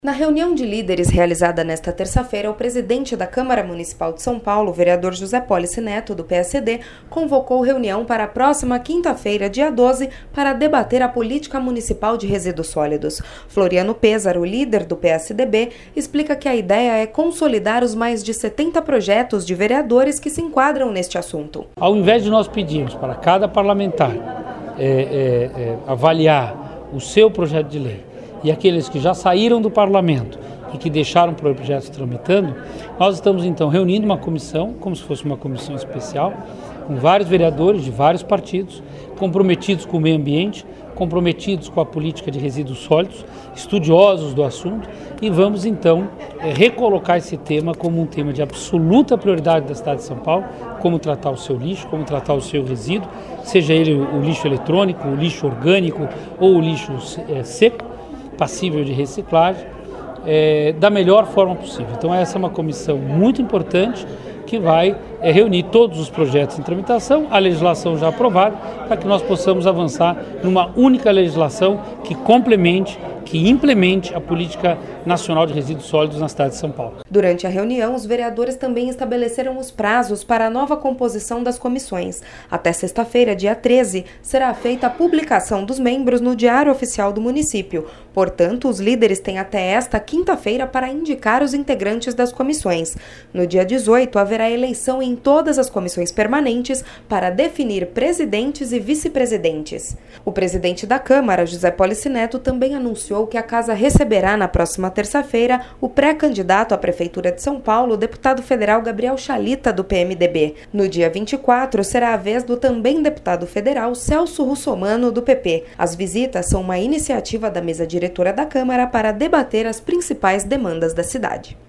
Na reunião de líderes realizada nesta terça-feira, o presidente da Câmara Municipal de São Paulo, o vereador José Polici Neto, do PSD, convocou reunião para a próxima quinta-feira, dia 12, para debater a política municipal de resíduos sólidos. Floriano Pêssaro, líder do PSDB, explica que a ideia é consolidar os mais de 70 projetos de vereadores que se enquadram neste assunto. Ao invés de nós pedirmos para cada parlamentar avaliar o seu projeto de lei, e aqueles que já saíram do parlamento e que deixaram projetos tramitando, nós estamos então reunindo uma comissão, como se fosse uma comissão especial, com vários vereadores de vários partidos, comprometidos com o meio ambiente, comprometidos com a política de resíduos sólidos, estudiosos do assunto, e vamos então recolocar esse tema como um tema de absoluta prioridade da cidade de São Paulo, como tratar o seu lixo, como tratar o seu resíduo, seja ele o lixo eletrônico, o lixo orgânico ou o lixo seco, passível de reciclagem, da melhor forma possível. Então essa é uma comissão muito importante que vai reunir todos os projetos em tramitação, a legislação já aprovada, para que nós possamos avançar numa única legislação que complemente, que implemente a política nacional de resíduos sólidos na cidade de São Paulo. Durante a reunião, os vereadores também estabeleceram os prazos para a nova composição das comissões. Até sexta-feira, dia 13, será feita a publicação dos membros no Diário Oficial do município. Portanto, os líderes têm até esta quinta-feira para indicar os integrantes das comissões. No dia 18, haverá eleição em todas as comissões permanentes para definir presidentes e vice-presidentes. O presidente da Câmara, José Polici Neto, também anunciou que a Casa receberá na próxima terça-feira o pré-candidato à Prefeitura de São Paulo, o deputado federal Gabriel Chalita, do PMDB. No dia 24, será a vez do também deputado federal Celso Russomano, do PP. As visitas são uma iniciativa da mesa diretora da Câmara para debater as principais demandas da cidade.